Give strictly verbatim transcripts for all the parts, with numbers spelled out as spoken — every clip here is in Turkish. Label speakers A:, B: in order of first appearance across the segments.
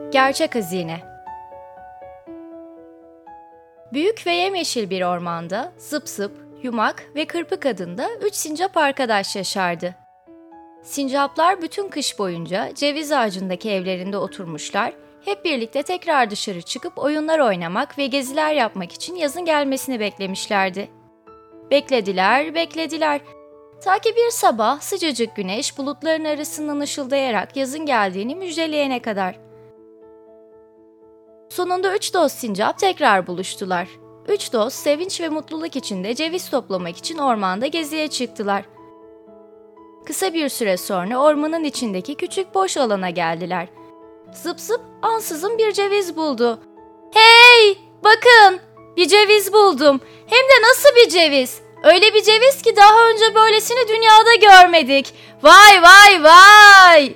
A: Gerçek hazine. Büyük ve yemyeşil bir ormanda Zıp Zıp, Yumak ve Kırpık adında üç sincap arkadaş yaşardı. Sincaplar bütün kış boyunca ceviz ağacındaki evlerinde oturmuşlar, hep birlikte tekrar dışarı çıkıp oyunlar oynamak ve geziler yapmak için yazın gelmesini beklemişlerdi. Beklediler, beklediler. Ta ki bir sabah sıcacık güneş bulutların arasından ışıldayarak yazın geldiğini müjdeleyene kadar. Sonunda üç dost sincap tekrar buluştular. Üç dost sevinç ve mutluluk içinde ceviz toplamak için ormanda geziye çıktılar. Kısa bir süre sonra ormanın içindeki küçük boş alana geldiler. Zıp Zıp ansızın bir ceviz buldu. "Hey! Bakın! Bir ceviz buldum. Hem de nasıl bir ceviz? Öyle bir ceviz ki daha önce böylesini dünyada görmedik. Vay vay vay!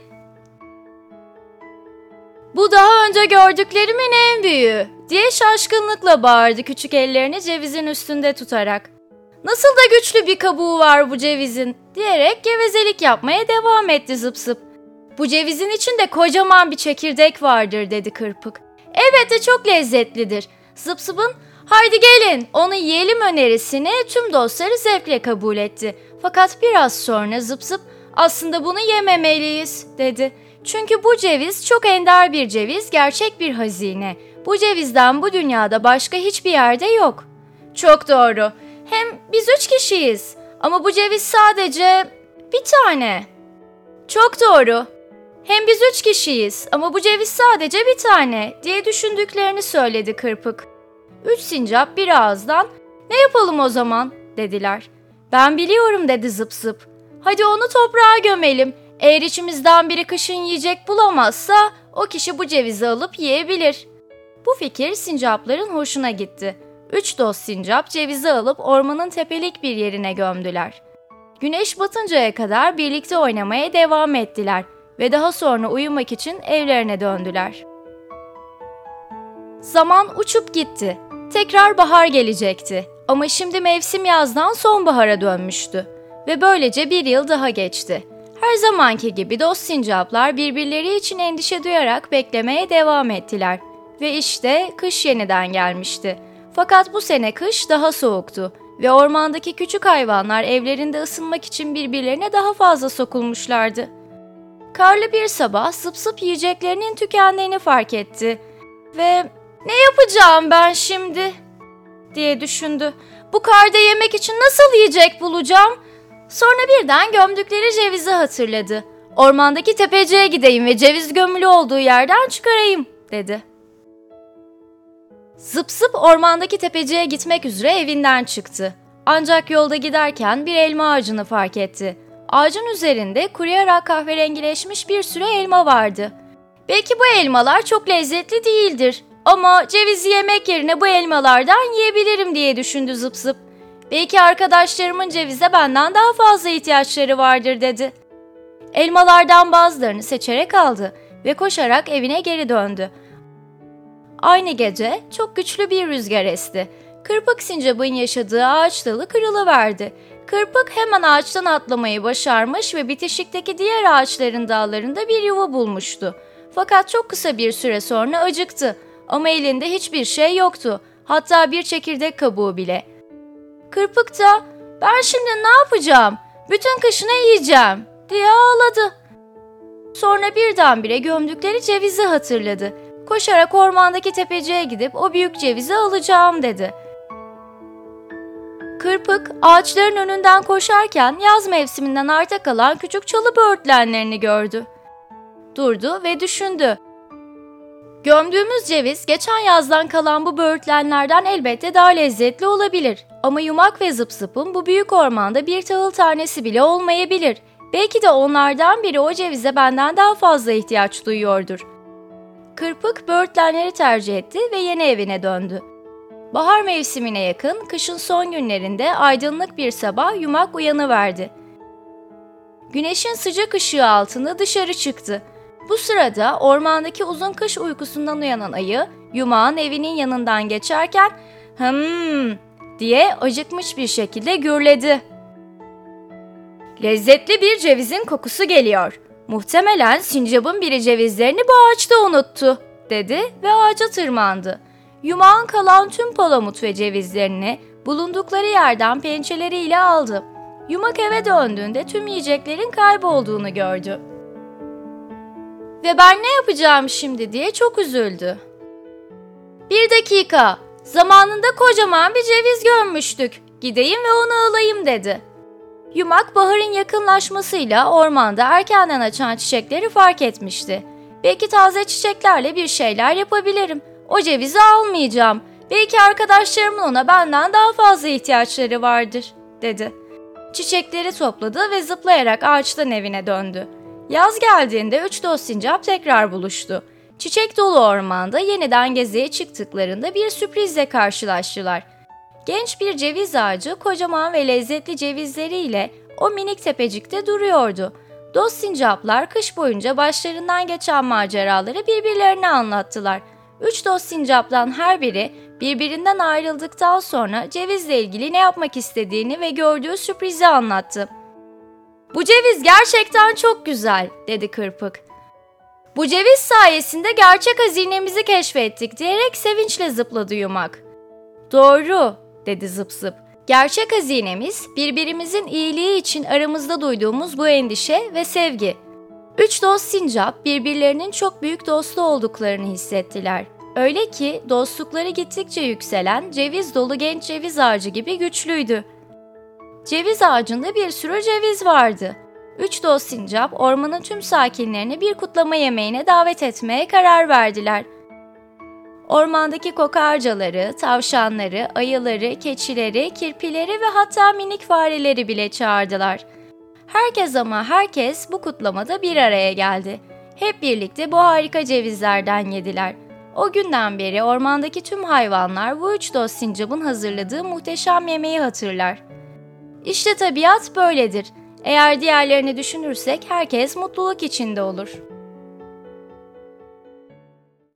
A: Bu daha önce gördüklerimin en büyüğü," diye şaşkınlıkla bağırdı küçük ellerini cevizin üstünde tutarak. "Nasıl da güçlü bir kabuğu var bu cevizin," diyerek gevezelik yapmaya devam etti Zıp Zıp. "Bu cevizin içinde kocaman bir çekirdek vardır," dedi Kırpık. "Elbette çok lezzetlidir." Zıp Zıp'ın "Haydi gelin onu yiyelim" önerisini tüm dostları zevkle kabul etti. Fakat biraz sonra Zıp Zıp "Aslında bunu yememeliyiz," dedi. "Çünkü bu ceviz çok ender bir ceviz, gerçek bir hazine. Bu cevizden bu dünyada başka hiçbir yerde yok." "Çok doğru. Hem biz üç kişiyiz. Ama bu ceviz sadece bir tane." "Çok doğru. Hem biz üç kişiyiz ama bu ceviz sadece bir tane," diye düşündüklerini söyledi Kırpık. Üç sincap bir ağızdan "Ne yapalım o zaman?" dediler. "Ben biliyorum," dedi Zıp Zıp. "Hadi onu toprağa gömelim. Eğer içimizden biri kışın yiyecek bulamazsa o kişi bu cevizi alıp yiyebilir." Bu fikir sincapların hoşuna gitti. Üç dost sincap cevizi alıp ormanın tepelik bir yerine gömdüler. Güneş batıncaya kadar birlikte oynamaya devam ettiler ve daha sonra uyumak için evlerine döndüler. Zaman uçup gitti. Tekrar bahar gelecekti. Ama şimdi mevsim yazdan sonbahara dönmüştü. Ve böylece bir yıl daha geçti. Her zamanki gibi dost sincaplar birbirleri için endişe duyarak beklemeye devam ettiler. Ve işte kış yeniden gelmişti. Fakat bu sene kış daha soğuktu ve ormandaki küçük hayvanlar evlerinde ısınmak için birbirlerine daha fazla sokulmuşlardı. Karlı bir sabah Zıp Zıp yiyeceklerinin tükendiğini fark etti ve "Ne yapacağım ben şimdi?" diye düşündü. "Bu karda yemek için nasıl yiyecek bulacağım?" Sonra birden gömdükleri cevizi hatırladı. "Ormandaki tepeciye gideyim ve ceviz gömülü olduğu yerden çıkarayım," dedi. Zıp Zıp ormandaki tepeciye gitmek üzere evinden çıktı. Ancak yolda giderken bir elma ağacını fark etti. Ağacın üzerinde kuruyarak kahverengileşmiş bir sürü elma vardı. "Belki bu elmalar çok lezzetli değildir ama cevizi yemek yerine bu elmalardan yiyebilirim," diye düşündü Zıp Zıp. "Belki arkadaşlarımın cevize benden daha fazla ihtiyaçları vardır," dedi. Elmalardan bazılarını seçerek aldı ve koşarak evine geri döndü. Aynı gece çok güçlü bir rüzgar esti. Kırpık sincapın yaşadığı ağaç dalı kırılıverdi. Kırpık hemen ağaçtan atlamayı başarmış ve bitişikteki diğer ağaçların dallarında bir yuva bulmuştu. Fakat çok kısa bir süre sonra acıktı ama elinde hiçbir şey yoktu. Hatta bir çekirdek kabuğu bile. Kırpık da "Ben şimdi ne yapacağım? Bütün kışını yiyeceğim," diye ağladı. Sonra birdenbire gömdükleri cevizi hatırladı. Koşarak ormandaki tepeciye gidip o büyük cevizi alacağım dedi. Kırpık ağaçların önünden koşarken yaz mevsiminden arta kalan küçük çalı böğürtlenlerini gördü. Durdu ve düşündü. "Gömdüğümüz ceviz geçen yazdan kalan bu böğürtlenlerden elbette daha lezzetli olabilir. Ama Yumak ve Zıp Zıp'ın bu büyük ormanda bir tahıl tanesi bile olmayabilir. Belki de onlardan biri o cevize benden daha fazla ihtiyaç duyuyordur." Kırpık böğürtlenleri tercih etti ve yeni evine döndü. Bahar mevsimine yakın kışın son günlerinde aydınlık bir sabah Yumak uyanıverdi. Güneşin sıcak ışığı altında dışarı çıktı. Bu sırada ormandaki uzun kış uykusundan uyanan ayı Yumak'ın evinin yanından geçerken "Hımm" diye acıkmış bir şekilde gürledi. "Lezzetli bir cevizin kokusu geliyor. Muhtemelen sincapın biri cevizlerini bu ağaçta unuttu," dedi ve ağaca tırmandı. Yumağın kalan tüm palamut ve cevizlerini bulundukları yerden pençeleriyle aldı. Yumak eve döndüğünde tüm yiyeceklerin kaybolduğunu gördü. Ve ben ne yapacağım şimdi diye çok üzüldü. Bir dakika, zamanında kocaman bir ceviz görmüştük. Gideyim ve onu alayım dedi. Yumak baharın yakınlaşmasıyla ormanda erkenden açan çiçekleri fark etmişti. Belki taze çiçeklerle bir şeyler yapabilirim. O cevizi almayacağım. Belki arkadaşlarımın ona benden daha fazla ihtiyaçları vardır, dedi. Çiçekleri topladı ve zıplayarak ağaçtan evine döndü. Yaz geldiğinde üç dost sincap tekrar buluştu. Çiçek dolu ormanda yeniden geziye çıktıklarında bir sürprizle karşılaştılar. Genç bir ceviz ağacı kocaman ve lezzetli cevizleriyle o minik tepecikte duruyordu. Dost sincaplar kış boyunca başlarından geçen maceraları birbirlerine anlattılar. Üç dost sincaptan her biri birbirinden ayrıldıktan sonra cevizle ilgili ne yapmak istediğini ve gördüğü sürprizi anlattı. "Bu ceviz gerçekten çok güzel," dedi Kırpık. "Bu ceviz sayesinde gerçek hazinemizi keşfettik," diyerek sevinçle zıpladı Yumak. "Doğru," dedi Zıp Zıp. "Gerçek hazinemiz birbirimizin iyiliği için aramızda duyduğumuz bu endişe ve sevgi." Üç dost sincap birbirlerinin çok büyük dostu olduklarını hissettiler. Öyle ki dostlukları gittikçe yükselen ceviz dolu genç ceviz ağacı gibi güçlüydü. Ceviz ağacında bir sürü ceviz vardı. Üç dost sincap ormanın tüm sakinlerini bir kutlama yemeğine davet etmeye karar verdiler. Ormandaki kokarcaları, tavşanları, ayıları, keçileri, kirpileri ve hatta minik fareleri bile çağırdılar. Herkes ama herkes bu kutlamada bir araya geldi. Hep birlikte bu harika cevizlerden yediler. O günden beri ormandaki tüm hayvanlar bu üç dost sincapın hazırladığı muhteşem yemeği hatırlar. İşte tabiat böyledir. Eğer diğerlerini düşünürsek herkes mutluluk içinde olur.